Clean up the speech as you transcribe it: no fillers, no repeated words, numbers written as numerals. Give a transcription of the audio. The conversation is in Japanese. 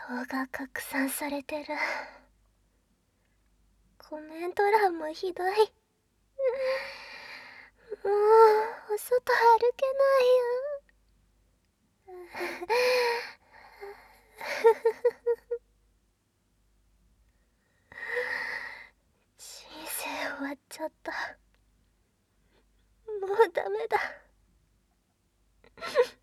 動画拡散されてる。コメント欄もひどい。もうお外歩けないよ。人生終わっちゃった。もうダメだ。